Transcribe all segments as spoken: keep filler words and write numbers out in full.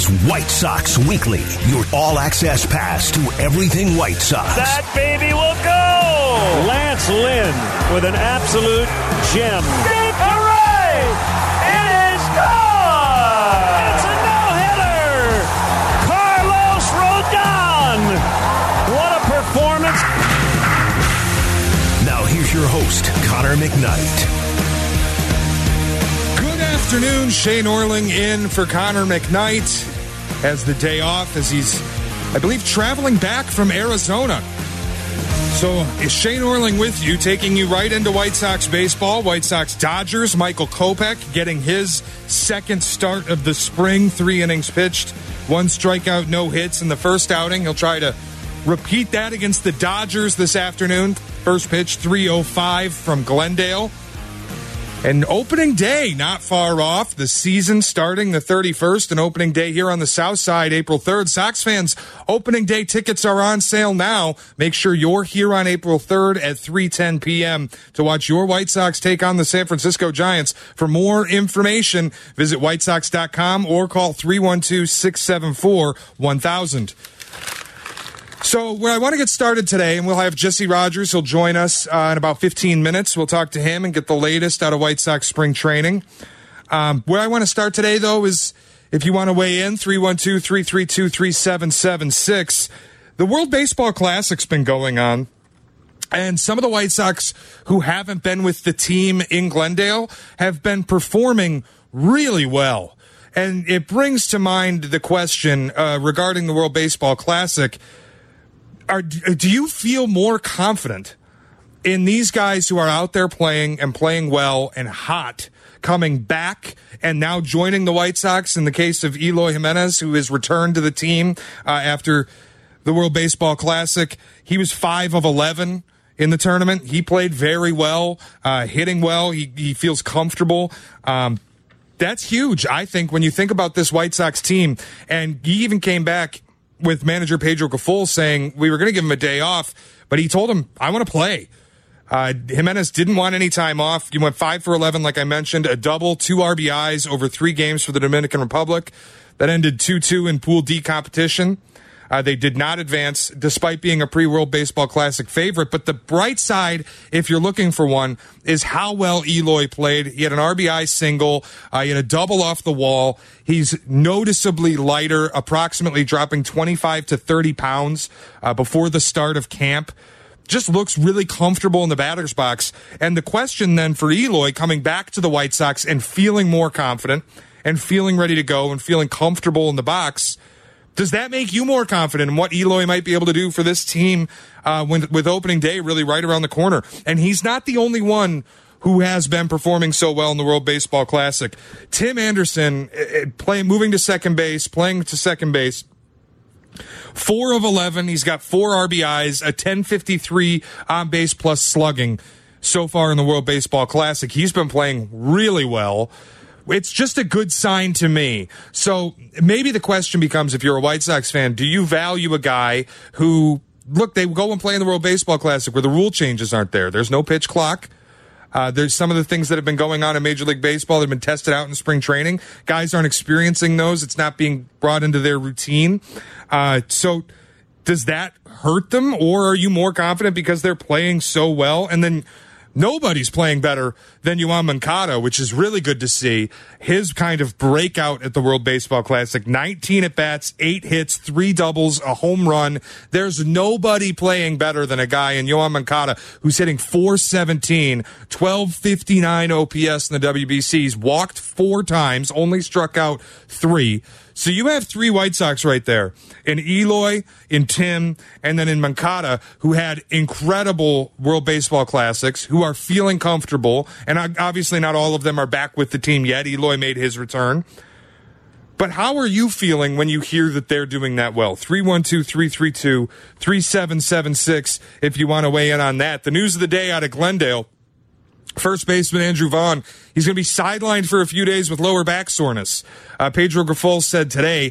is White Sox Weekly, your all-access pass to everything White Sox. That baby will go! Lance Lynn with an absolute gem. Deep hooray! It is gone! It's a no-hitter! Carlos Rodon! What a performance! Now here's your host, Connor McKnight. Good afternoon, Shane Orling in for Connor McKnight. Has the day off as he's, I believe, traveling back from Arizona. So is Shane Orling with you, taking you right into White Sox baseball. White Sox Dodgers, Michael Kopech getting his second start of the spring. Three innings pitched, one strikeout, no hits in the first outing. He'll try to repeat that against the Dodgers this afternoon. First pitch, three oh five from Glendale. And opening day, not far off. The season starting the thirty-first, and opening day here on the South Side, April third. Sox fans, opening day tickets are on sale now. Make sure you're here on April third at three ten p.m. to watch your White Sox take on the San Francisco Giants. For more information, visit white sox dot com or call three one two, six seven four, one thousand. So where I want to get started today, and we'll have Jesse Rogers. He'll join us uh, in about fifteen minutes. We'll talk to him and get the latest out of White Sox spring training. Um, where I want to start today, though, is if you want to weigh in, three one two, three three two, three seven seven six. The World Baseball Classic's been going on, and some of the White Sox who haven't been with the team in Glendale have been performing really well. And it brings to mind the question uh, regarding the World Baseball Classic. Are, do you feel more confident in these guys who are out there playing and playing well and hot, coming back and now joining the White Sox? In the case of Eloy Jimenez, who has returned to the team uh, after the World Baseball Classic, he was five of eleven in the tournament. He played very well, uh, hitting well. He, he feels comfortable. Um, that's huge, I think, when you think about this White Sox team. And he even came back with manager Pedro Gaful saying we were going to give him a day off, but he told him, I want to play. Uh, Jimenez didn't want any time off. He went five for eleven, like I mentioned, a double, two R B Is over three games for the Dominican Republic. That ended two two in Pool D competition. Uh, they did not advance, despite being a pre-World Baseball Classic favorite. But the bright side, if you're looking for one, is how well Eloy played. He had an R B I single. Uh, he had a double off the wall. He's noticeably lighter, approximately dropping twenty-five to thirty pounds uh, before the start of camp. Just looks really comfortable in the batter's box. And the question then for Eloy, coming back to the White Sox and feeling more confident and feeling ready to go and feeling comfortable in the box, does that make you more confident in what Eloy might be able to do for this team uh, when, with opening day really right around the corner? And he's not the only one who has been performing so well in the World Baseball Classic. Tim Anderson, uh, play, moving to second base, playing to second base, four of eleven. He's got four R B Is, a ten fifty-three on base plus slugging so far in the World Baseball Classic. He's been playing really well. It's just a good sign to me. So maybe the question becomes, if you're a White Sox fan, do you value a guy who, look, they go and play in the World Baseball Classic where the rule changes aren't there. There's no pitch clock. Uh, there's some of the things that have been going on in Major League Baseball that have been tested out in spring training. Guys aren't experiencing those. It's not being brought into their routine. Uh, so does that hurt them, or are you more confident because they're playing so well? And then nobody's playing better than Yoan Moncada, which is really good to see. His kind of breakout at the World Baseball Classic, nineteen at-bats, eight hits, three doubles, a home run. There's nobody playing better than a guy in Yoan Moncada who's hitting four seventeen, twelve fifty-nine O P S in the W B C. He's walked four times, only struck out three. So you have three White Sox right there, in Eloy, in Tim, and then in Moncada, who had incredible World Baseball Classics, who are feeling comfortable, and obviously not all of them are back with the team yet. Eloy made his return. But how are you feeling when you hear that they're doing that well? three one two, three three two, three seven seven six if you want to weigh in on that. The news of the day out of Glendale, first baseman Andrew Vaughn, he's going to be sidelined for a few days with lower back soreness. Uh, Pedro Gaful said today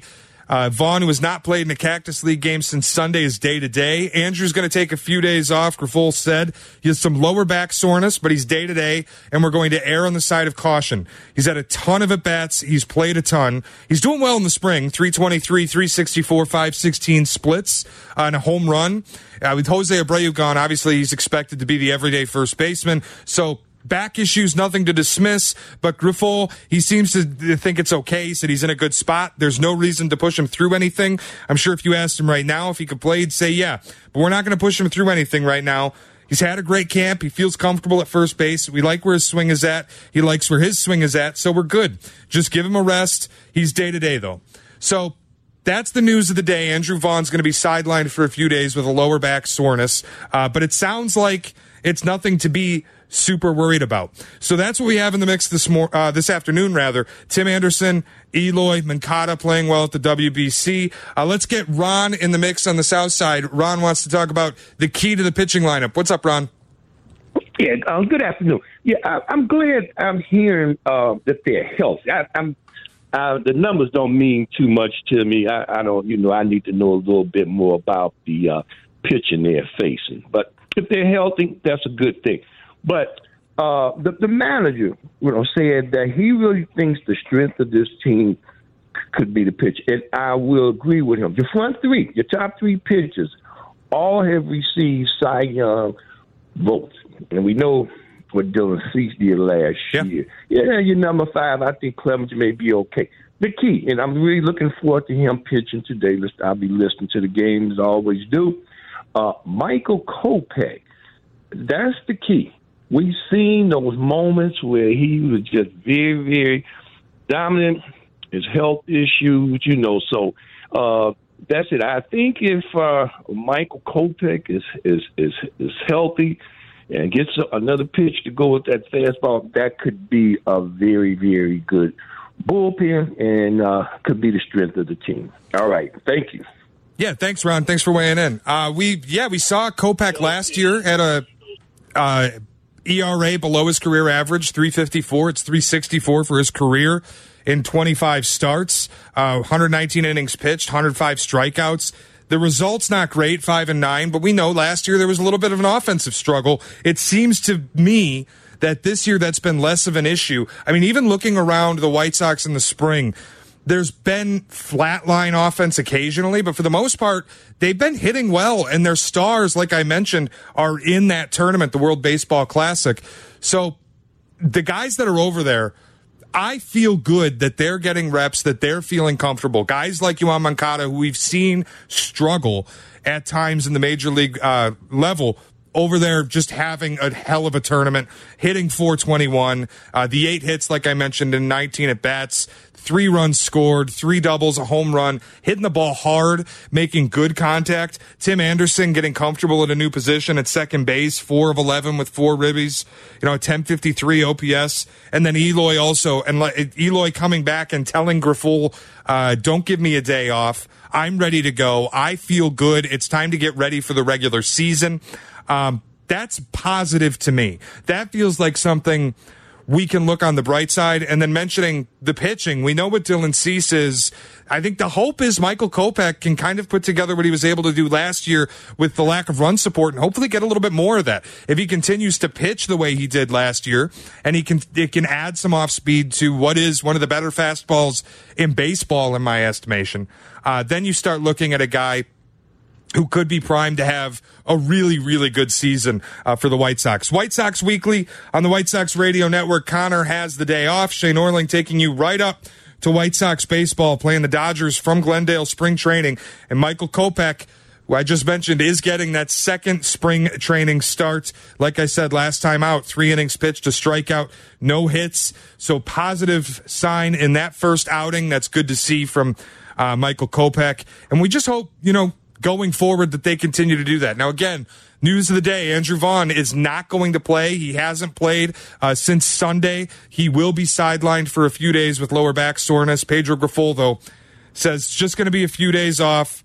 Uh, Vaughn, who has not played in a Cactus League game since Sunday, is day-to-day. Andrew's going to take a few days off. Grifol said he has some lower back soreness, but he's day-to-day, and we're going to err on the side of caution. He's had a ton of at-bats. He's played a ton. He's doing well in the spring, three twenty-three, three sixty-four, five sixteen splits on a home run. Uh, with Jose Abreu gone, obviously he's expected to be the everyday first baseman, so back issues, nothing to dismiss, but Grifol, he seems to think it's okay. He said he's in a good spot. There's no reason to push him through anything. I'm sure if you asked him right now if he could play, he'd say yeah, but we're not going to push him through anything right now. He's had a great camp. He feels comfortable at first base. We like where his swing is at. He likes where his swing is at, so we're good. Just give him a rest. He's day-to-day, though. So that's the news of the day. Andrew Vaughn's going to be sidelined for a few days with a lower back soreness, uh, but it sounds like it's nothing to be super worried about. So that's what we have in the mix this mor- uh, this afternoon, rather. Tim Anderson, Eloy Moncada playing well at the W B C. Uh, let's get Ron in the mix on the south side. Ron wants to talk about the key to the pitching lineup. What's up, Ron? Yeah, uh, good afternoon. Yeah, I, I'm glad I'm hearing uh, that they're healthy. I, I'm uh, the numbers don't mean too much to me. I, I don't, you know, I need to know a little bit more about the uh, pitching they're facing. But if they're healthy, that's a good thing. But uh, the, the manager, you know, said that he really thinks the strength of this team could be the pitch. And I will agree with him. Your front three, your top three pitchers, all have received Cy Young votes. And we know what Dylan Cease did last yeah. year. Yeah, your number five, I think Clemens may be okay. The key, and I'm really looking forward to him pitching today. I'll be listening to the game as I always do. Uh, Michael Kopech, that's the key. We've seen those moments where he was just very, very dominant, his health issues, you know. So uh, that's it. I think if uh, Michael Kopech is, is is is healthy and gets another pitch to go with that fastball, that could be a very, very good bullpen and uh, could be the strength of the team. All right. Thank you. Yeah, thanks, Ron. Thanks for weighing in. Uh, we yeah, we saw Kopech last year at a uh, E R A below his career average, three fifty-four. It's three sixty-four for his career in twenty-five starts, uh, one hundred nineteen innings pitched, one hundred five strikeouts. The result's not great, five and nine, but we know last year there was a little bit of an offensive struggle. It seems to me that this year that's been less of an issue. I mean, even looking around the White Sox in the spring, there's been flatline offense occasionally, but for the most part, they've been hitting well, and their stars, like I mentioned, are in that tournament, the World Baseball Classic. So the guys that are over there, I feel good that they're getting reps, that they're feeling comfortable. Guys like Yoan Moncada, who we've seen struggle at times in the major league uh, level, over there just having a hell of a tournament, hitting four twenty-one, uh, the eight hits, like I mentioned, in nineteen at-bats, three runs scored, three doubles, a home run, hitting the ball hard, making good contact. Tim Anderson getting comfortable at a new position at second base, four of eleven with four ribbies, you know, ten fifty-three O P S. And then Eloy also, and Eloy coming back and telling Grifol, uh, don't give me a day off. I'm ready to go. I feel good. It's time to get ready for the regular season. Um, that's positive to me. That feels like something we can look on the bright side. And then mentioning the pitching, we know what Dylan Cease is. I think the hope is Michael Kopech can kind of put together what he was able to do last year with the lack of run support and hopefully get a little bit more of that. If he continues to pitch the way he did last year, and he can, it can add some off speed to what is one of the better fastballs in baseball, in my estimation, uh, then you start looking at a guy who could be primed to have a really, really good season uh, for the White Sox. White Sox Weekly on the White Sox Radio Network. Connor has the day off. Shane Orling taking you right up to White Sox baseball, playing the Dodgers from Glendale spring training. And Michael Kopech, who I just mentioned, is getting that second spring training start. Like I said last time out, three innings pitched, a strikeout, no hits. So positive sign in that first outing. That's good to see from uh, Michael Kopech. And we just hope, you know, going forward that they continue to do that. Now, again, news of the day, Andrew Vaughn is not going to play. He hasn't played uh, since Sunday. He will be sidelined for a few days with lower back soreness. Pedro Grifol, though, says it's just going to be a few days off.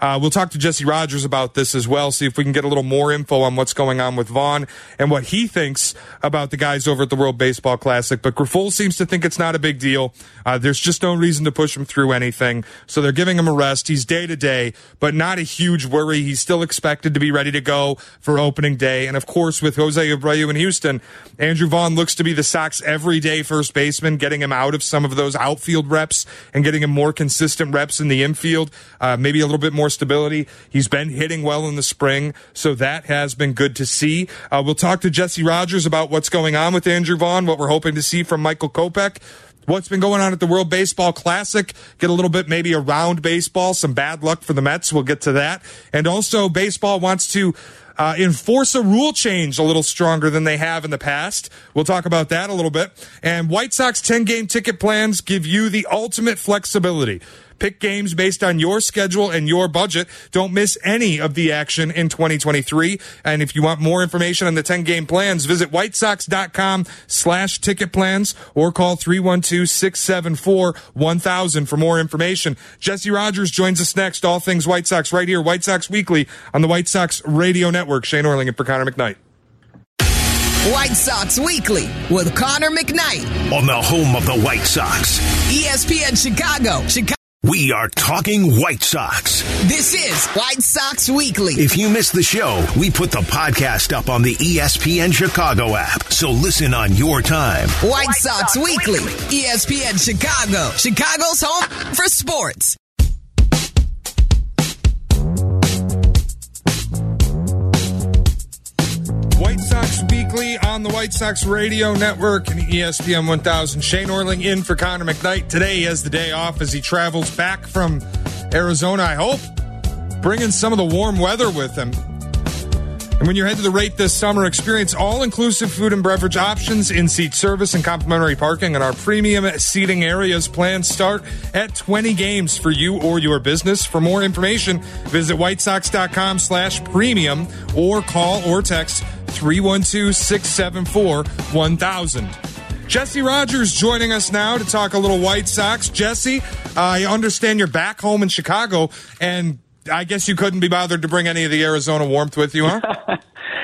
Uh, we'll talk to Jesse Rogers about this as well, see if we can get a little more info on what's going on with Vaughn and what he thinks about the guys over at the World Baseball Classic. But Grifol seems to think it's not a big deal. Uh, there's just no reason to push him through anything. So they're giving him a rest. He's day to day, but not a huge worry. He's still expected to be ready to go for opening day. And of course, with Jose Abreu in Houston, Andrew Vaughn looks to be the Sox everyday first baseman, getting him out of some of those outfield reps and getting him more consistent reps in the infield, uh, maybe a little bit more stability. He's been hitting well in the spring, so that has been good to see. Uh, we'll talk to Jesse Rogers about what's going on with Andrew Vaughn, what we're hoping to see from Michael Kopech, what's been going on at the World Baseball Classic, get a little bit maybe around baseball, some bad luck for the Mets. We'll get to that. And also, baseball wants to Uh, enforce a rule change a little stronger than they have in the past. We'll talk about that a little bit. And White Sox ten-game ticket plans give you the ultimate flexibility. Pick games based on your schedule and your budget. Don't miss any of the action in twenty twenty-three. And if you want more information on the ten-game plans, visit whitesox.com slash ticket plans or call three one two, six seven four, one thousand for more information. Jesse Rogers joins us next. All things White Sox right here, White Sox Weekly on the White Sox Radio Network. Shane Orling and for Connor McKnight. White Sox Weekly with Connor McKnight. On the home of the White Sox. E S P N Chicago. Chicago. We are talking White Sox. This is White Sox Weekly. If you missed the show, we put the podcast up on the E S P N Chicago app. So listen on your time. White, White Sox, Sox Weekly. Weekly. E S P N Chicago. Chicago's home for sports. White Sox Weekly on the White Sox Radio Network and E S P N one thousand. Shane Orling in for Connor McKnight. Today he has the day off as he travels back from Arizona, I hope, bringing some of the warm weather with him. And when you head to the rate this summer, experience all-inclusive food and beverage options, in-seat service, and complimentary parking. And our premium seating areas plans start at twenty games for you or your business. For more information, visit whitesox.com slash premium or call or text three one two, six seven four, one thousand. Jesse Rogers joining us now to talk a little White Sox. Jesse, uh, I understand you're back home in Chicago, and I guess you couldn't be bothered to bring any of the Arizona warmth with you, huh?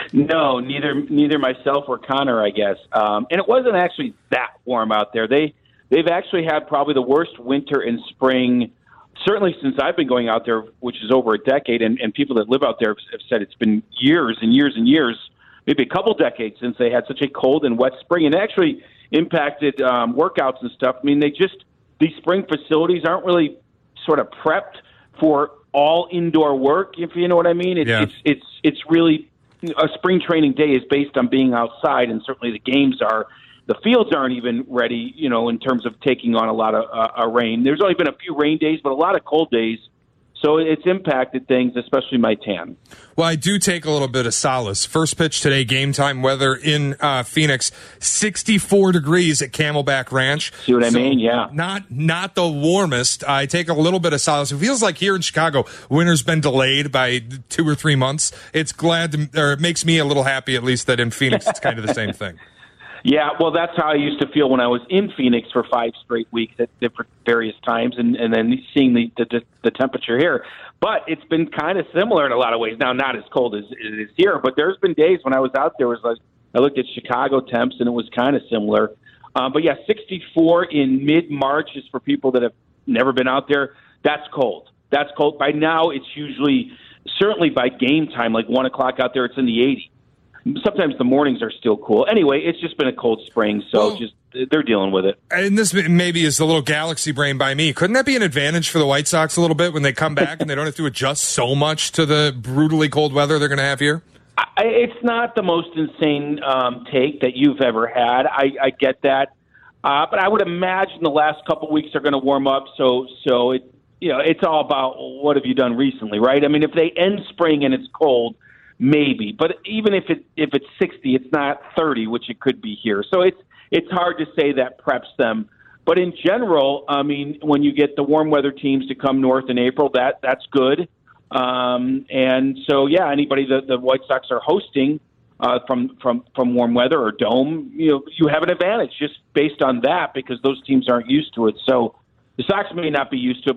No, neither neither myself or Connor, I guess. Um, and it wasn't actually that warm out there. They, they've actually had probably the worst winter and spring, certainly since I've been going out there, which is over a decade, and, and people that live out there have said it's been years and years and years, maybe a couple decades since they had such a cold and wet spring, and actually impacted um, workouts and stuff. I mean, they just, these spring facilities aren't really sort of prepped for all indoor work, if you know what I mean. It's yeah. it's it's it's really, a spring training day is based on being outside, and certainly the games are. The fields aren't even ready, you know, in terms of taking on a lot of uh, uh, rain. There's only been a few rain days, but a lot of cold days. So it's impacted things, especially my tan. Well, I do take a little bit of solace. First pitch today, game time weather in uh, Phoenix, sixty-four degrees at Camelback Ranch. See what I so mean? Yeah. Not not the warmest. I take a little bit of solace. It feels like here in Chicago, winter's been delayed by two or three months. It's glad, to, or it makes me a little happy at least that in Phoenix it's kind of the same thing. Yeah, well, that's how I used to feel when I was in Phoenix for five straight weeks at different various times, and, and then seeing the, the the temperature here. But it's been kind of similar in a lot of ways. Now, not as cold as it is here, but there's been days when I was out there, was like I looked at Chicago temps, and it was kind of similar. Um, but yeah, sixty-four in mid-March is for people that have never been out there. That's cold. That's cold. By now, it's usually, certainly by game time, like one o'clock out there, it's in the eighties. Sometimes the mornings are still cool. Anyway, it's just been a cold spring, so well, just they're dealing with it. And this maybe is a little galaxy brain by me. Couldn't that be an advantage for the White Sox a little bit when they come back and they don't have to adjust so much to the brutally cold weather they're going to have here? I, it's not the most insane um, take that you've ever had. I, I get that, uh, but I would imagine the last couple of weeks are going to warm up. So, so it you know it's all about what have you done recently, right? I mean, if they end spring and it's cold, maybe, but even if it if it's sixty, it's not thirty, which it could be here. So it's it's hard to say that preps them. But in general, I mean, when you get the warm weather teams to come north in April, that that's good. Um, and so, yeah, anybody that the White Sox are hosting uh, from from from warm weather or dome, you know, you have an advantage just based on that because those teams aren't used to it. So the Sox may not be used to it, but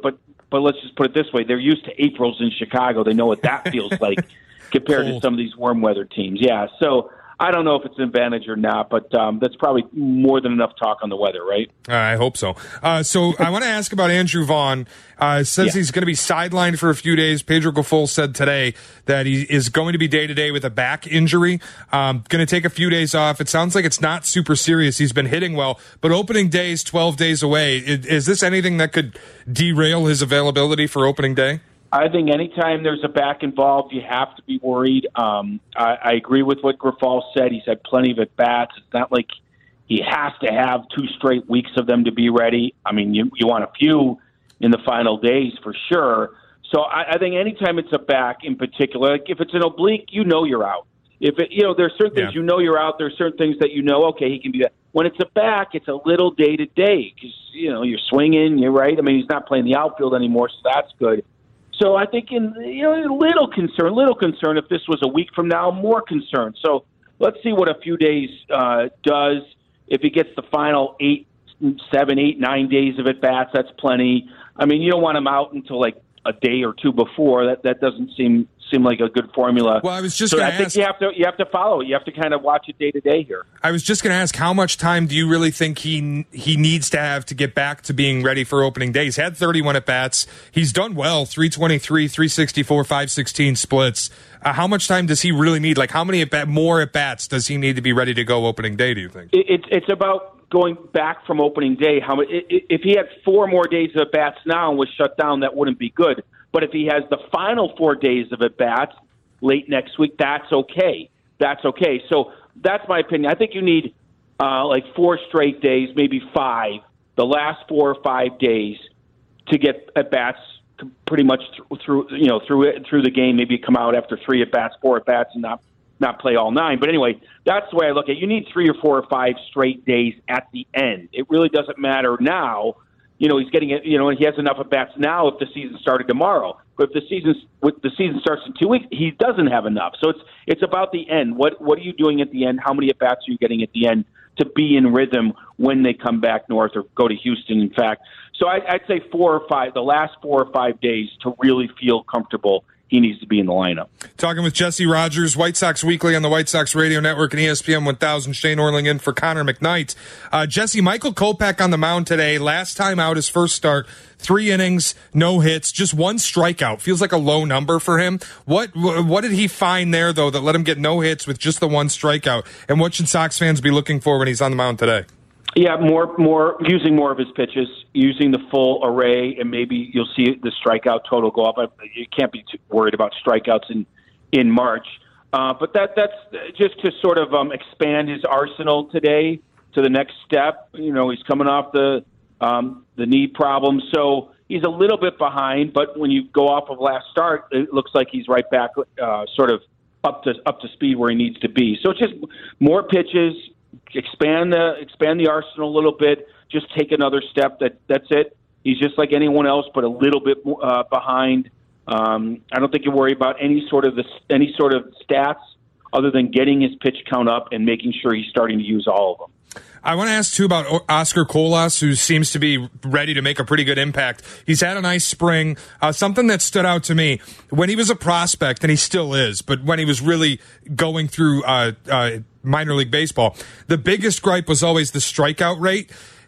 but let's just put it this way: they're used to Aprils in Chicago. They know what that feels like compared Cold. to some of these warm weather teams. Yeah, so I don't know if it's an advantage or not, but um, that's probably more than enough talk on the weather, right? Uh, I hope so. Uh, so I want to ask about Andrew Vaughn. Uh, says Yeah. he's going to be sidelined for a few days. Pedro Gaffol said today that he is going to be day-to-day with a back injury. Um, going to take a few days off. It sounds like it's not super serious. He's been hitting well, but opening day is twelve days away. Is, is this anything that could derail his availability for opening day? I think anytime there's a back involved, you have to be worried. Um, I, I agree with what Grifol said. He's had plenty of at-bats. It's not like he has to have two straight weeks of them to be ready. I mean, you, you want a few in the final days for sure. So I, I think anytime it's a back in particular, like if it's an oblique, you know you're out. If it, you know, there's certain things Yeah. you know you're out. There's certain things that you know, okay, he can be that. When it's a back, it's a little day-to-day because, you know, you're swinging, you're right. I mean, he's not playing the outfield anymore, so that's good. So I think in you know a little concern, little concern if this was a week from now, more concern. So let's see what a few days uh, does. If he gets the final eight, seven, eight, nine days of at bats, that's plenty. I mean, you don't want him out until like a day or two before. That that doesn't seem seem like a good formula. Well, I was just so going I to think ask. you have to you have to follow it. You have to kind of watch it day to day here. I was just going to ask, how much time do you really think he he needs to have to get back to being ready for opening day? He's had thirty-one at-bats. He's done well, three twenty-three, three sixty-four, five sixteen splits. Uh, how much time does he really need? Like, how many at more at-bats does he need to be ready to go opening day, do you think? It, it's it's about going back from opening day. How much? If he had four more days of at bats now and was shut down, that wouldn't be good. But if he has the final four days of at bats late next week, that's okay. That's okay. So that's my opinion. I think you need uh, like four straight days, maybe five, the last four or five days to get at bats pretty much th- through you know through it through the game. Maybe come out after three at bats, four at bats, and not not play all nine. But anyway, that's the way I look at it. You need three or four or five straight days at the end. It really doesn't matter now. You know, he's getting it. You know, he has enough at bats now. If the season started tomorrow, but if the season the season starts in two weeks, he doesn't have enough. So it's it's about the end. What what are you doing at the end? How many at bats are you getting at the end to be in rhythm when they come back north or go to Houston? In fact, so I, I'd say four or five, the last four or five days to really feel comfortable. He needs to be in the lineup. Talking with Jesse Rogers, White Sox Weekly on the White Sox Radio Network and E S P N one thousand. Shane Orling in for Connor McKnight. Uh, Jesse, Michael Kopech on the mound today. Last time out, his first start, three innings, no hits, just one strikeout. Feels like a low number for him. What what did he find there, though, that let him get no hits with just the one strikeout? And what should Sox fans be looking for when he's on the mound today? Yeah, more, more using more of his pitches, using the full array, and maybe you'll see the strikeout total go up. You can't be too worried about strikeouts in in March, uh, but that that's just to sort of um, expand his arsenal today to the next step. You know, he's coming off the um, the knee problem, so he's a little bit behind. But when you go off of last start, it looks like he's right back, uh, sort of up to up to speed where he needs to be. So it's just more pitches. Expand the expand the arsenal a little bit. Just take another step. That that's it. He's just like anyone else, but a little bit uh, behind. Um, I don't think you worry about any sort of the, any sort of stats other than getting his pitch count up and making sure he's starting to use all of them. I want to ask, too, about Oscar Colas, who seems to be ready to make a pretty good impact. He's had a nice spring. Uh, something that stood out to me, when he was a prospect, and he still is, but when he was really going through uh, uh, minor league baseball, the biggest gripe was always the strikeout rate.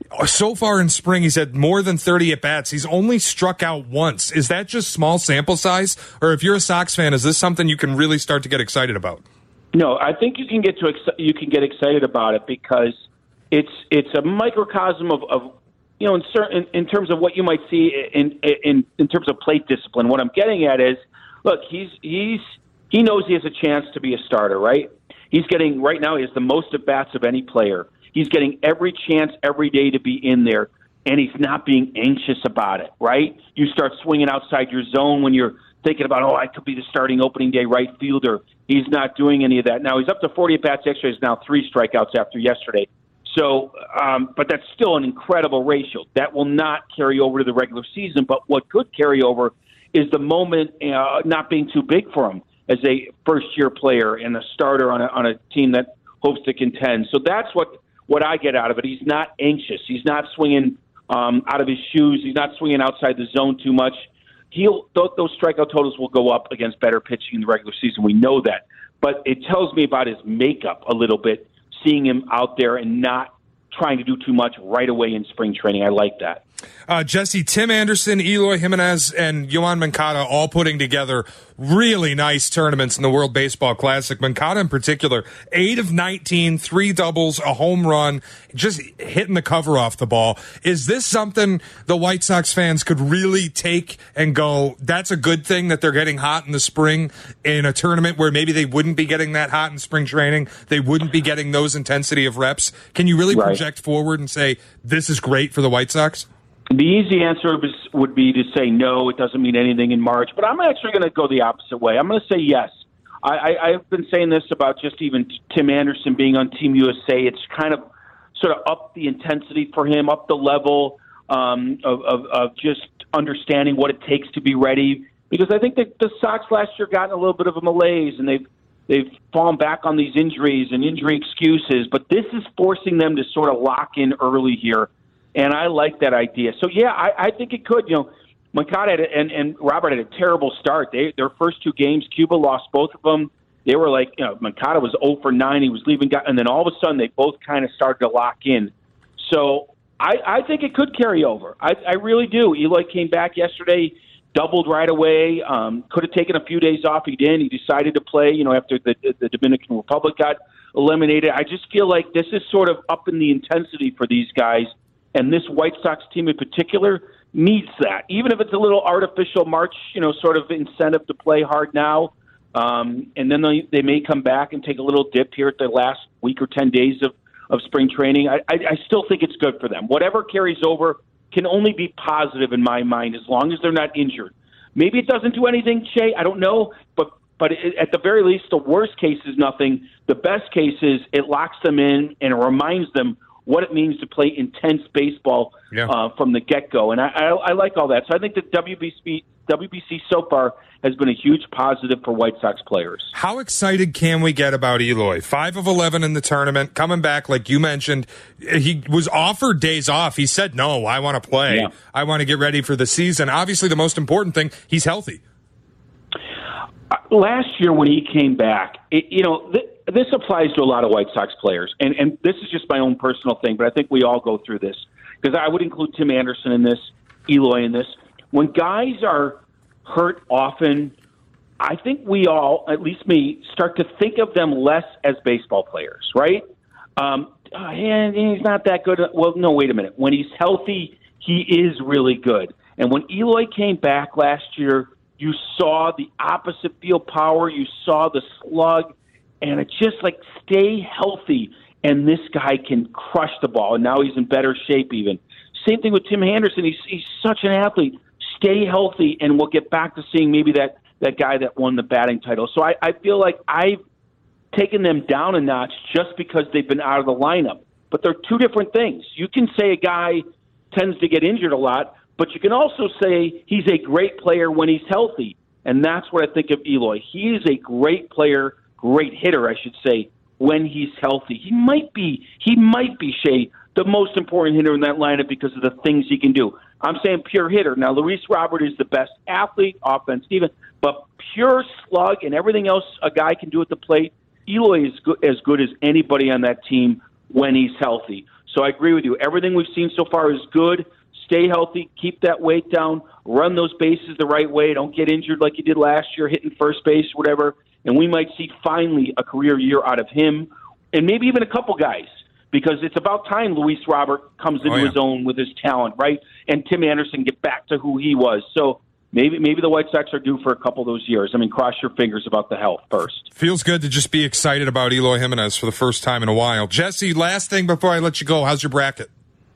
So far in spring, he's had more than thirty at-bats. He's only struck out once. Is that just small sample size? Or if you're a Sox fan, is this something you can really start to get excited about? No, I think you can get to ex- you can get excited about it because it's it's a microcosm of, of you know in certain in terms of what you might see in in in terms of plate discipline. What I'm getting at is, look, he's he's he knows he has a chance to be a starter, right? He's getting right now. He has the most at bats of any player. He's getting every chance every day to be in there, and he's not being anxious about it, right? You start swinging outside your zone when you're thinking about, oh, I could be the starting opening day right fielder. He's not doing any of that. Now, he's up to forty at-bats extra. He's now three strikeouts after yesterday. So, um, but that's still an incredible ratio. That will not carry over to the regular season, but what could carry over is the moment uh, not being too big for him as a first-year player and a starter on a, on a team that hopes to contend. So that's what what I get out of it. He's not anxious. He's not swinging um, out of his shoes. He's not swinging outside the zone too much. he'll th- those strikeout totals will go up against better pitching in the regular season. We know that. But it tells me about his makeup a little bit, seeing him out there and not trying to do too much right away in spring training. I like that. Uh, Jesse, Tim Anderson, Eloy Jimenez, and Yoan Moncada all putting together really nice tournaments in the World Baseball Classic. Moncada in particular, eight of nineteen, three doubles, a home run, just hitting the cover off the ball. Is this something the White Sox fans could really take and go, that's a good thing that they're getting hot in the spring in a tournament where maybe they wouldn't be getting that hot in spring training? They wouldn't be getting those intensity of reps. Can you really right. project forward and say, this is great for the White Sox? The easy answer would be to say no, it doesn't mean anything in March. But I'm actually going to go the opposite way. I'm going to say yes. I, I, I've been saying this about just even Tim Anderson being on Team U S A. It's kind of sort of up the intensity for him, up the level um, of, of, of just understanding what it takes to be ready. Because I think that the Sox last year got in a little bit of a malaise, and they've they've fallen back on these injuries and injury excuses. But this is forcing them to sort of lock in early here. And I like that idea. So, yeah, I, I think it could. You know, Moncada had a, and, and Robert had a terrible start. They, their first two games, Cuba lost both of them. They were like, you know, Moncada was oh for nine. He was leaving, and then all of a sudden they both kind of started to lock in. So I, I think it could carry over. I, I really do. Eloy came back yesterday, doubled right away. Um, could have taken a few days off. He didn't. He decided to play, you know, after the, the Dominican Republic got eliminated. I just feel like this is sort of up in the intensity for these guys. And this White Sox team in particular needs that, even if it's a little artificial March, you know, sort of incentive to play hard now. Um, and then they, they may come back and take a little dip here at the last week or ten days of, of spring training. I, I, I still think it's good for them. Whatever carries over can only be positive in my mind as long as they're not injured. Maybe it doesn't do anything, Shea. I don't know. But, but it, at the very least, the worst case is nothing. The best case is it locks them in and it reminds them what it means to play intense baseball yeah. uh, from the get-go. And I, I, I like all that. So I think the W B C, W B C so far has been a huge positive for White Sox players. How excited can we get about Eloy? five of eleven in the tournament, coming back, like you mentioned. He was offered days off. He said, no, I want to play. Yeah. I want to get ready for the season. Obviously, the most important thing, he's healthy. Uh, last year when he came back, it, you know, th- this applies to a lot of White Sox players, and, and this is just my own personal thing, but I think we all go through this, because I would include Tim Anderson in this, Eloy in this. When guys are hurt often, I think we all, at least me, start to think of them less as baseball players, right? Um, and he's not that good. Well, no, wait a minute. When he's healthy, he is really good. And when Eloy came back last year, you saw the opposite field power, you saw the slug, and it's just like, stay healthy, and this guy can crush the ball, and now he's in better shape even. Same thing with Tim Anderson. He's, he's such an athlete. Stay healthy, and we'll get back to seeing maybe that, that guy that won the batting title. So I, I feel like I've taken them down a notch just because they've been out of the lineup. But they're two different things. You can say a guy tends to get injured a lot, but you can also say he's a great player when he's healthy, and that's what I think of Eloy. He is a great player, great hitter, I should say, when he's healthy. He might be, he might be, Shea, the most important hitter in that lineup because of the things he can do. I'm saying pure hitter. Now, Luis Robert is the best athlete, offense, even, but pure slug and everything else a guy can do at the plate, Eloy is good, as good as anybody on that team when he's healthy. So I agree with you. Everything we've seen so far is good. Stay healthy, keep that weight down, run those bases the right way, don't get injured like you did last year, hitting first base, whatever, and we might see finally a career year out of him, and maybe even a couple guys, because it's about time Luis Robert comes into oh, yeah. his own with his talent, right? And Tim Anderson get back to who he was. So maybe maybe the White Sox are due for a couple of those years. I mean, cross your fingers about the health first. Feels good to just be excited about Eloy Jimenez for the first time in a while. Jesse, last thing before I let you go, how's your bracket?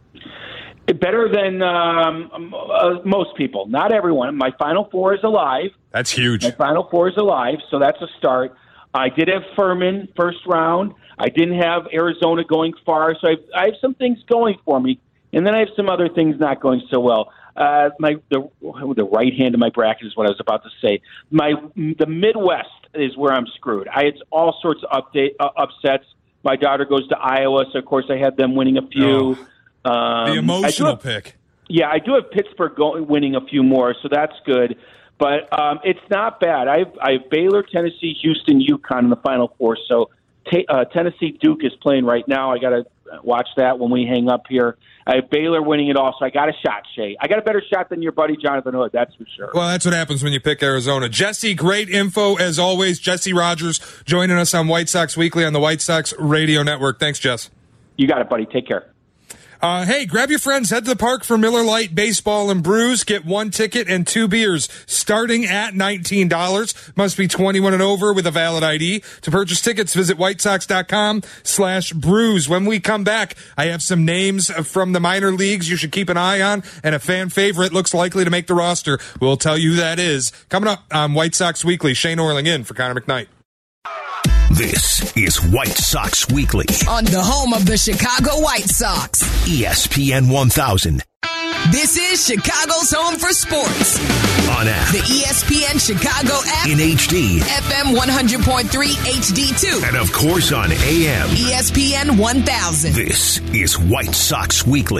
Better than um, uh, most people. Not everyone. My Final Four is alive. That's huge. My Final Four is alive, so that's a start. I did have Furman first round. I didn't have Arizona going far, so I have, I have some things going for me, and then I have some other things not going so well. Uh, my the, the right hand of my bracket is what I was about to say. My the Midwest is where I'm screwed. I had all sorts of update uh, upsets. My daughter goes to Iowa, so of course I had them winning a few. Oh. Um, the emotional have, pick. Yeah, I do have Pittsburgh going, winning a few more, so that's good. But um, it's not bad. I have, I have Baylor, Tennessee, Houston, UConn in the Final Four. So t- uh, Tennessee Duke is playing right now. I got to watch that when we hang up here. I have Baylor winning it all, so I got a shot, Shay. I got a better shot than your buddy Jonathan Hood, that's for sure. Well, that's what happens when you pick Arizona. Jesse, great info as always. Jesse Rogers joining us on White Sox Weekly on the White Sox Radio Network. Thanks, Jess. You got it, buddy. Take care. Uh, hey, grab your friends. Head to the park for Miller Lite Baseball and Brews. Get one ticket and two beers starting at nineteen dollars. Must be twenty-one and over with a valid I D. To purchase tickets, visit whitesox.com slash brews. When we come back, I have some names from the minor leagues you should keep an eye on, and a fan favorite looks likely to make the roster. We'll tell you who that is. Coming up on White Sox Weekly, Shane Orling in for Connor McKnight. This is White Sox Weekly on the home of the Chicago White Sox. E S P N one thousand. This is Chicago's home for sports. On app. The E S P N Chicago app. In H D. F M one hundred point three H D two. And of course on A M. E S P N one thousand. This is White Sox Weekly.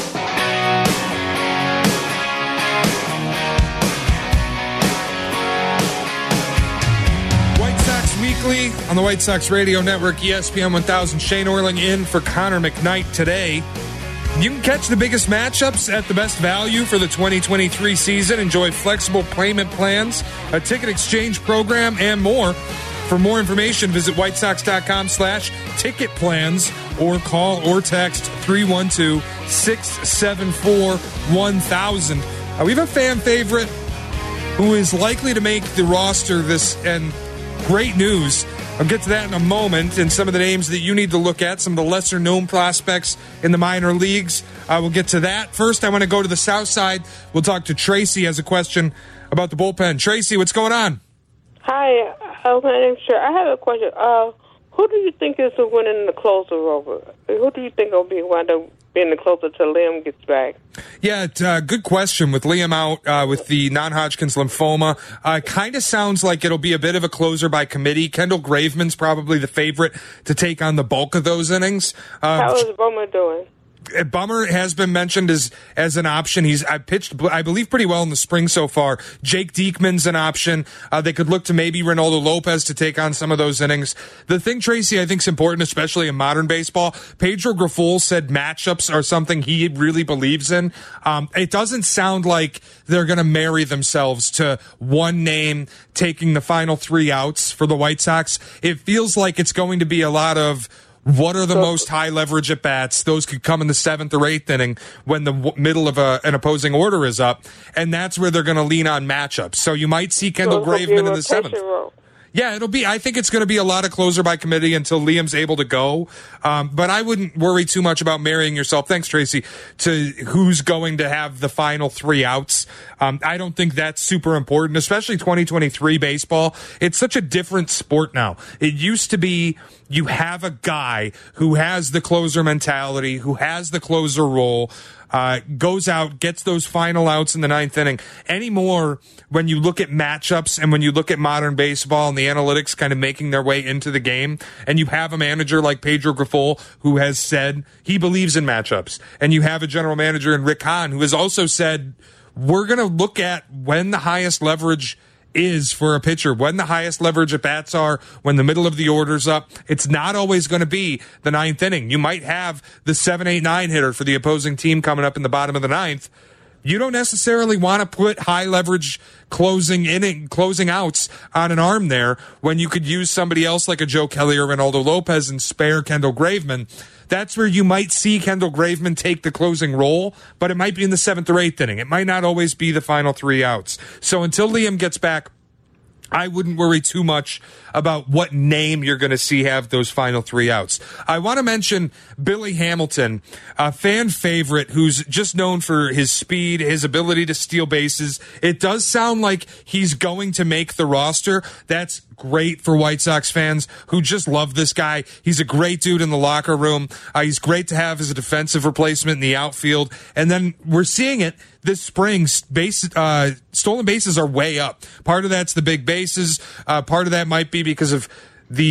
Weekly on the White Sox Radio Network, E S P N one thousand. Shane Orling in for Connor McKnight today. You can catch the biggest matchups at the best value for the twenty twenty-three season. Enjoy flexible payment plans, a ticket exchange program, and more. For more information, visit whitesox.com slash ticket plans or call or text three one two, six seven four, one thousand. Uh, we have a fan favorite who is likely to make the roster this, and great news. I'll get to that in a moment, and some of the names that you need to look at, some of the lesser-known prospects in the minor leagues. I will get to that. First, I want to go to the south side. We'll talk to Tracy as a question about the bullpen. Tracy, what's going on? Hi, uh, my name's Sure. I have a question. Uh, who do you think is winning the closer over? Who do you think will be wind up being the closer till Liam gets back? Yeah, uh, good question. With Liam out uh, with the non-Hodgkin's lymphoma, uh, kind of sounds like it'll be a bit of a closer by committee. Kendall Graveman's probably the favorite to take on the bulk of those innings. Uh, How is Bummer doing? Bummer has been mentioned as as an option. He's I pitched, I believe, pretty well in the spring so far. Jake Diekman's an option. Uh, they could look to maybe Ronaldo Lopez to take on some of those innings. The thing, Tracy, I think is important, especially in modern baseball. Pedro Grifol said matchups are something he really believes in. Um, it doesn't sound like they're going to marry themselves to one name taking the final three outs for the White Sox. It feels like it's going to be a lot of what are the so, most high leverage at bats? Those could come in the seventh or eighth inning when the w- middle of a, an opposing order is up, and that's where they're going to lean on matchups. So you might see Kendall so Graveman in the seventh. Role. Yeah, it'll be. I think it's going to be a lot of closer by committee until Liam's able to go. Um, but I wouldn't worry too much about marrying yourself. Thanks, Tracy. To who's going to have the final three outs. Um, I don't think that's super important, especially twenty twenty-three baseball. It's such a different sport now. It used to be you have a guy who has the closer mentality, who has the closer role. Uh, goes out, gets those final outs in the ninth inning. Anymore, when you look at matchups and when you look at modern baseball and the analytics kind of making their way into the game, and you have a manager like Pedro Grifol who has said he believes in matchups, and you have a general manager in Rick Hahn who has also said, we're going to look at when the highest leverage is for a pitcher, when the highest leverage at bats are, when the middle of the order's up. It's not always going to be the ninth inning. You might have the seven, eight, nine hitter for the opposing team coming up in the bottom of the ninth. You don't necessarily want to put high leverage closing inning, closing outs on an arm there when you could use somebody else like a Joe Kelly or Ronaldo Lopez and spare Kendall Graveman. That's where you might see Kendall Graveman take the closing role, but it might be in the seventh or eighth inning. It might not always be the final three outs. So until Liam gets back, I wouldn't worry too much about what name you're going to see have those final three outs. I want to mention Billy Hamilton, a fan favorite who's just known for his speed, his ability to steal bases. It does sound like he's going to make the roster. That's great for White Sox fans who just love this guy. He's a great dude in the locker room. Uh, he's great to have as a defensive replacement in the outfield. And then we're seeing it this spring. Base, uh, stolen bases are way up. Part of that's the big bases. Uh, part of that might be because of the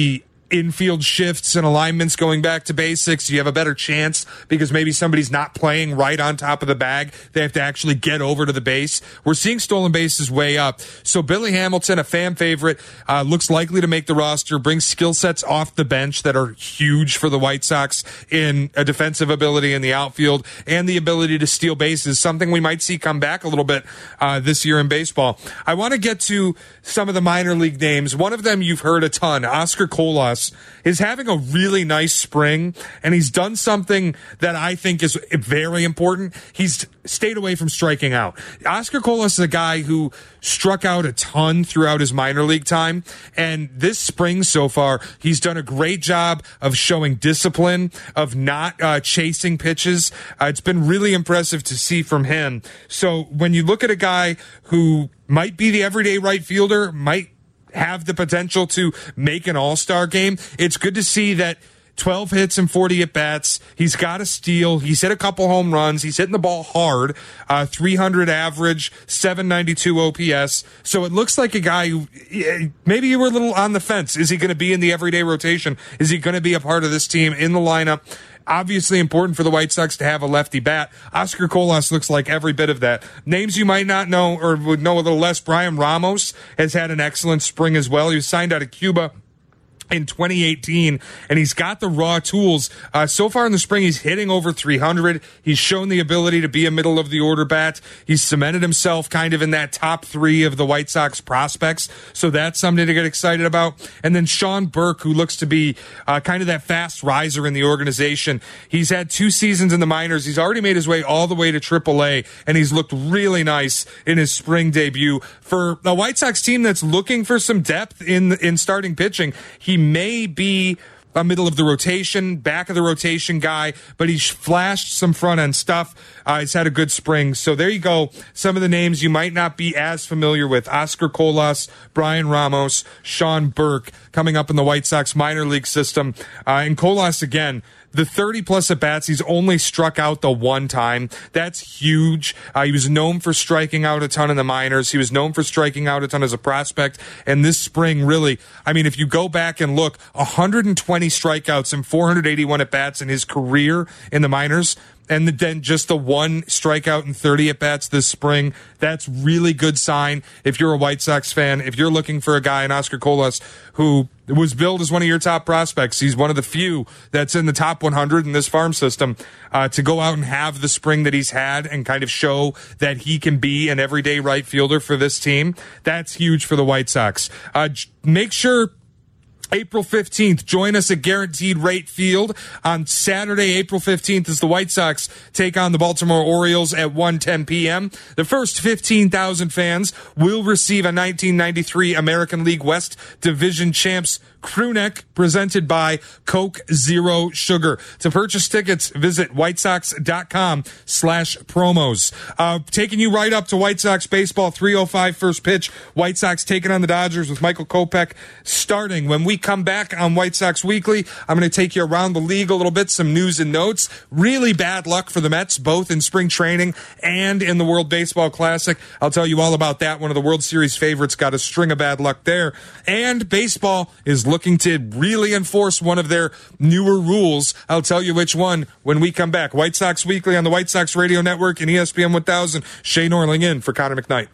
infield shifts and alignments going back to basics, you have a better chance because maybe somebody's not playing right on top of the bag. They have to actually get over to the base. We're seeing stolen bases way up. So Billy Hamilton, a fan favorite, uh, looks likely to make the roster, brings skill sets off the bench that are huge for the White Sox in a defensive ability in the outfield and the ability to steal bases, something we might see come back a little bit uh, this year in baseball. I want to get to some of the minor league names. One of them you've heard a ton, Oscar Colas, is having a really nice spring, and he's done something that I think is very important. He's stayed away from striking out. Oscar Colas is a guy who struck out a ton throughout his minor league time, and this spring so far, he's done a great job of showing discipline, of not uh, chasing pitches. Uh, it's been really impressive to see from him. So when you look at a guy who might be the everyday right fielder, might have the potential to make an all-star game, it's good to see that twelve hits and forty at-bats. He's got a steal. He's hit a couple home runs. He's hitting the ball hard. Uh, three hundred average, seven ninety-two O P S. So it looks like a guy who, maybe you were a little on the fence. Is he going to be in the everyday rotation? Is he going to be a part of this team in the lineup? Obviously important for the White Sox to have a lefty bat. Oscar Colas looks like every bit of that. Names you might not know or would know a little less. Brian Ramos has had an excellent spring as well. He was signed out of Cuba in twenty eighteen, and he's got the raw tools. Uh, so far in the spring, he's hitting over three hundred. He's shown the ability to be a middle of the order bat. He's cemented himself kind of in that top three of the White Sox prospects. So that's something to get excited about. And then Sean Burke, who looks to be uh, kind of that fast riser in the organization. He's had two seasons in the minors. He's already made his way all the way to triple A, and he's looked really nice in his spring debut. For a White Sox team that's looking for some depth in, in starting pitching, he may be a middle of the rotation, back of the rotation guy, but he's flashed some front end stuff. Uh, he's had a good spring. So there you go. Some of the names you might not be as familiar with. Oscar Colas, Brian Ramos, Sean Burke coming up in the White Sox minor league system. Uh, and Colas, again, the thirty plus at bats, he's only struck out the one time. That's huge. Uh, he was known for striking out a ton in the minors. He was known for striking out a ton as a prospect. And this spring, really, I mean, if you go back and look, one hundred twenty strikeouts and four hundred eighty-one at bats in his career in the minors. And then just the one strikeout and thirty at-bats this spring. That's really good sign if you're a White Sox fan. If you're looking for a guy in Oscar Colas who was billed as one of your top prospects, he's one of the few that's in the top one hundred in this farm system, uh, to go out and have the spring that he's had and kind of show that he can be an everyday right fielder for this team. That's huge for the White Sox. Uh, make sure April fifteenth, join us at Guaranteed Rate Field. On Saturday, April fifteenth, as the White Sox take on the Baltimore Orioles at one ten p.m. The first fifteen thousand fans will receive a nineteen ninety-three American League West Division Champs crew neck presented by Coke Zero Sugar. To purchase tickets, visit whitesox.com slash promos. Uh, taking you right up to White Sox baseball, three oh five first pitch. White Sox taking on the Dodgers with Michael Kopech starting. When we come back on White Sox Weekly, I'm going to take you around the league a little bit, some news and notes. Really bad luck for the Mets, both in spring training and in the World Baseball Classic. I'll tell you all about that. One of the World Series favorites got a string of bad luck there. And baseball is looking to really enforce one of their newer rules. I'll tell you which one when we come back. White Sox Weekly on the White Sox Radio Network and E S P N one thousand. Shane Orling in for Connor McKnight.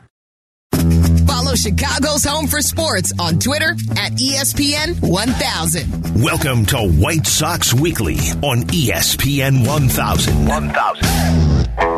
Follow Chicago's Home for Sports on Twitter at E S P N one thousand. Welcome to White Sox Weekly on E S P N one thousand. one thousand.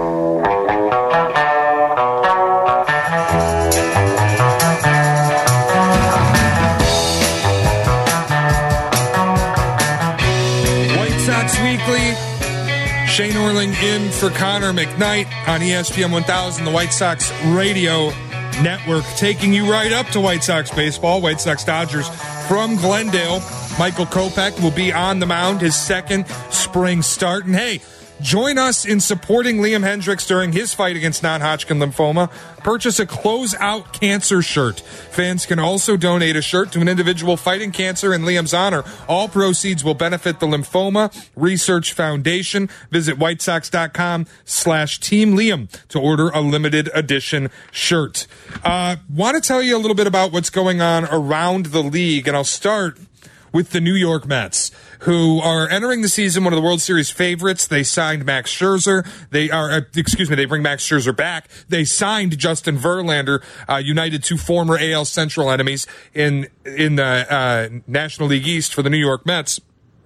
Weekly. Shane Orling in for Connor McKnight on E S P N one thousand, the White Sox Radio Network, taking you right up to White Sox baseball. White Sox Dodgers from Glendale. Michael Kopech will be on the mound, his second spring start. And hey, join us in supporting Liam Hendriks during his fight against non-Hodgkin lymphoma. Purchase a Closeout Cancer shirt. Fans can also donate a shirt to an individual fighting cancer in Liam's honor. All proceeds will benefit the Lymphoma Research Foundation. Visit whitesox.com slash Team Liam to order a limited edition shirt. Uh, want to tell you a little bit about what's going on around the league, and I'll start with the New York Mets, who are entering the season one of the World Series favorites. They signed Max Scherzer. They are, uh, excuse me, they bring Max Scherzer back. They signed Justin Verlander, uh, united two former A L Central enemies in in the uh, National League East for the New York Mets.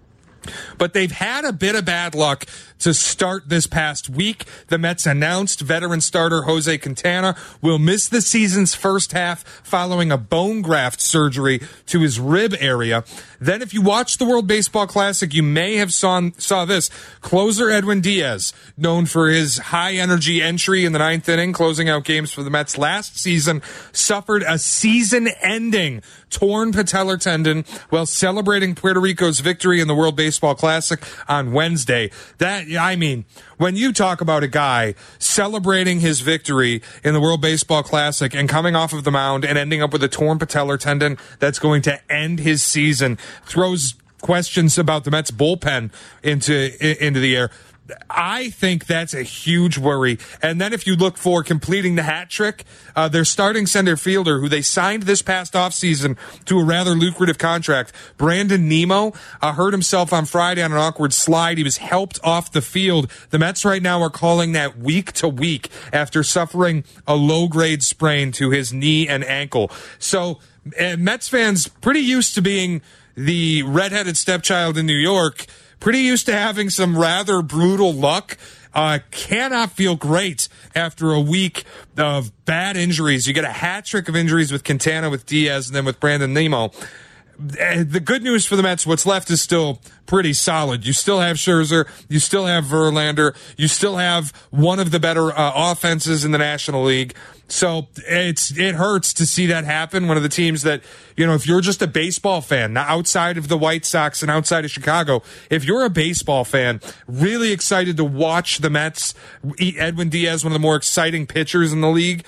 But they've had a bit of bad luck to start this past week. The Mets announced veteran starter Jose Quintana will miss the season's first half following a bone graft surgery to his rib area. Then if you watch the World Baseball Classic, you may have saw, saw this. Closer Edwin Diaz, known for his high-energy entry in the ninth inning, closing out games for the Mets last season, suffered a season-ending torn patellar tendon while celebrating Puerto Rico's victory in the World Baseball Classic on Wednesday. That, I mean, when you talk about a guy celebrating his victory in the World Baseball Classic and coming off of the mound and ending up with a torn patellar tendon that's going to end his season, throws questions about the Mets bullpen into into the air. I think that's a huge worry. And then if you look for completing the hat trick, uh, their starting center fielder, who they signed this past offseason to a rather lucrative contract, Brandon Nimmo, uh, hurt himself on Friday on an awkward slide. He was helped off the field. The Mets right now are calling that week to week after suffering a low-grade sprain to his knee and ankle. So uh, Mets fans pretty used to being the redheaded stepchild in New York, pretty used to having some rather brutal luck, uh, cannot feel great after a week of bad injuries. You get a hat trick of injuries with Quintana, with Diaz, and then with Brandon Nimmo. The good news for the Mets, what's left is still pretty solid. You still have Scherzer, you still have Verlander, you still have one of the better uh, offenses in the National League. So it's it hurts to see that happen. One of the teams that, you know, if you're just a baseball fan, outside of the White Sox and outside of Chicago, if you're a baseball fan, really excited to watch the Mets, Edwin Diaz, one of the more exciting pitchers in the league,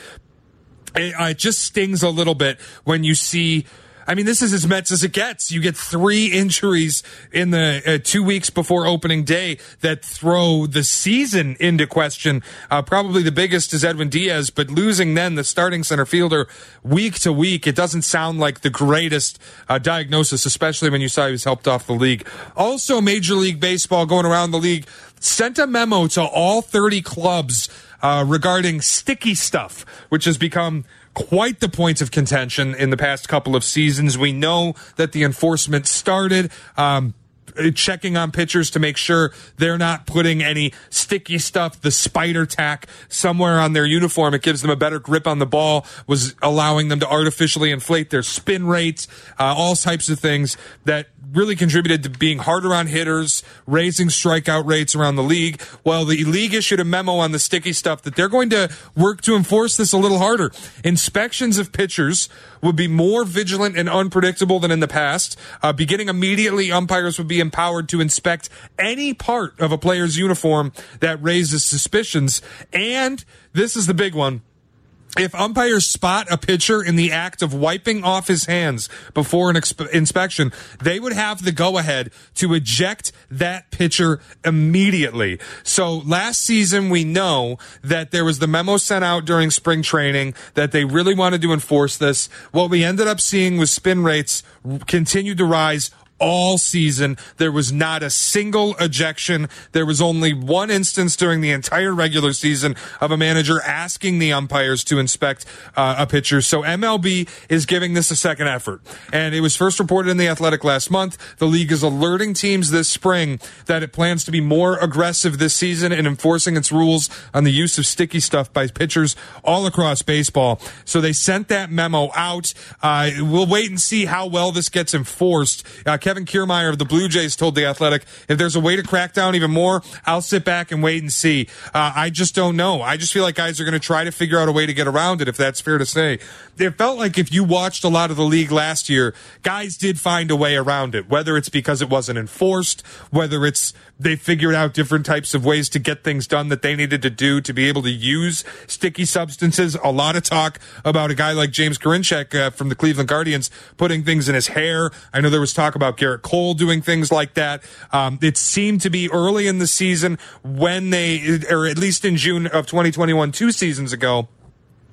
it, uh, it just stings a little bit when you see, I mean, this is as Mets as it gets. You get three injuries in the uh, two weeks before opening day that throw the season into question. Uh, probably the biggest is Edwin Diaz, but losing then the starting center fielder week to week, it doesn't sound like the greatest uh, diagnosis, especially when you saw he was helped off the league. Also, Major League Baseball going around the league sent a memo to all thirty clubs uh, regarding sticky stuff, which has become quite the points of contention in the past couple of seasons. We know that the enforcement started um, checking on pitchers to make sure they're not putting any sticky stuff, the spider tack, somewhere on their uniform. It gives them a better grip on the ball, was allowing them to artificially inflate their spin rates, uh, all types of things that really contributed to being harder on hitters, raising strikeout rates around the league. Well, the league issued a memo on the sticky stuff that they're going to work to enforce this a little harder. Inspections of pitchers would be more vigilant and unpredictable than in the past. Uh, beginning immediately, umpires would be empowered to inspect any part of a player's uniform that raises suspicions. And this is the big one. If umpires spot a pitcher in the act of wiping off his hands before an exp- inspection, they would have the go-ahead to eject that pitcher immediately. So last season, we know that there was the memo sent out during spring training that they really wanted to enforce this. What we ended up seeing was spin rates continued to rise all season. There was not a single ejection. There was only one instance during the entire regular season of a manager asking the umpires to inspect uh, a pitcher. So M L B is giving this a second effort. And it was first reported in The Athletic last month. The league is alerting teams this spring that it plans to be more aggressive this season in enforcing its rules on the use of sticky stuff by pitchers all across baseball. So they sent that memo out. Uh, we'll wait and see how well this gets enforced. Uh, Kevin Kiermaier of the Blue Jays told The Athletic, if there's a way to crack down even more, I'll sit back and wait and see. Uh, I just don't know. I just feel like guys are going to try to figure out a way to get around it, if that's fair to say. It felt like if you watched a lot of the league last year, guys did find a way around it, whether it's because it wasn't enforced, whether it's they figured out different types of ways to get things done that they needed to do to be able to use sticky substances. A lot of talk about a guy like James Karinchak uh, from the Cleveland Guardians putting things in his hair. I know there was talk about Garrett Cole doing things like that. Um, it seemed to be early in the season when they, or at least in June of twenty twenty-one, two seasons ago,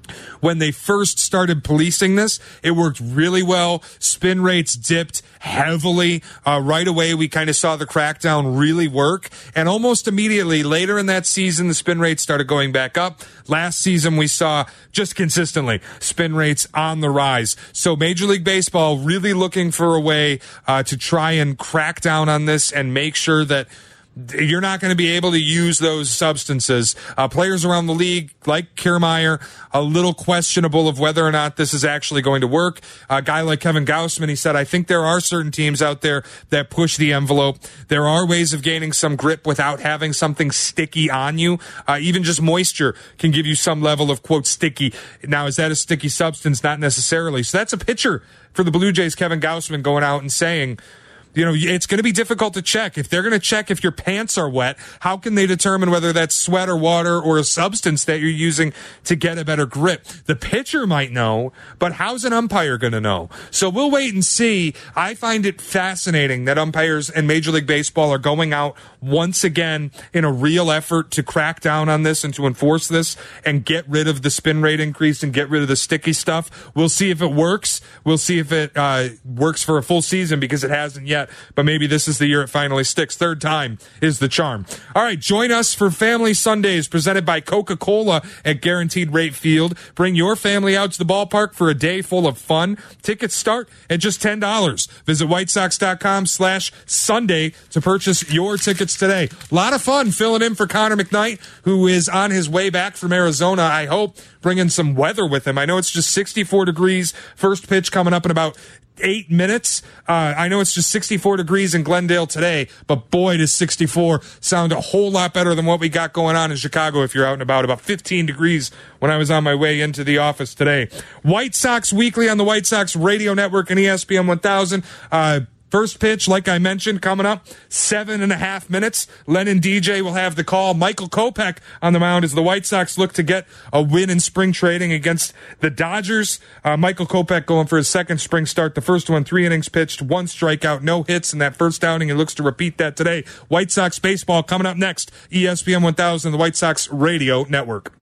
when they first started policing this, it worked really well. Spin rates dipped heavily. Uh, right away, we kind of saw the crackdown really work. And almost immediately later in that season, the spin rates started going back up. Last season, we saw just consistently spin rates on the rise. So Major League Baseball really looking for a way uh, to try and crack down on this and make sure that you're not going to be able to use those substances. Uh, players around the league, like Kiermaier, a little questionable of whether or not this is actually going to work. A guy like Kevin Gausman, he said, I think there are certain teams out there that push the envelope. There are ways of gaining some grip without having something sticky on you. Uh, even just moisture can give you some level of, quote, sticky. Now, is that a sticky substance? Not necessarily. So that's a pitcher for the Blue Jays, Kevin Gausman, going out and saying, you know, it's going to be difficult to check. If they're going to check if your pants are wet, how can they determine whether that's sweat or water or a substance that you're using to get a better grip? The pitcher might know, but how's an umpire going to know? So we'll wait and see. I find it fascinating that umpires in Major League Baseball are going out once again in a real effort to crack down on this and to enforce this and get rid of the spin rate increase and get rid of the sticky stuff. We'll see if it works. We'll see if it uh, works for a full season, because it hasn't yet. But maybe this is the year it finally sticks. Third time is the charm. All right, join us for Family Sundays presented by Coca-Cola at Guaranteed Rate Field. Bring your family out to the ballpark for a day full of fun. Tickets start at just ten dollars. Visit whitesox.com slash Sunday to purchase your tickets today. A lot of fun filling in for Connor McKnight, who is on his way back from Arizona, I hope, bringing some weather with him. I know it's just sixty-four degrees. First pitch coming up in about eight minutes. Uh, I know it's just sixty-four degrees in Glendale today, but boy, does sixty-four sound a whole lot better than what we got going on in Chicago if you're out and about. About fifteen degrees when I was on my way into the office today. White Sox Weekly on the White Sox Radio Network and E S P N one thousand. Uh, First pitch, like I mentioned, coming up, seven and a half minutes. Lennon D J will have the call. Michael Kopech on the mound as the White Sox look to get a win in spring trading against the Dodgers. Uh, Michael Kopech going for his second spring start. The first one, three innings pitched, one strikeout, no hits in that first outing. He looks to repeat that today. White Sox baseball coming up next. E S P N one thousand, the White Sox Radio Network.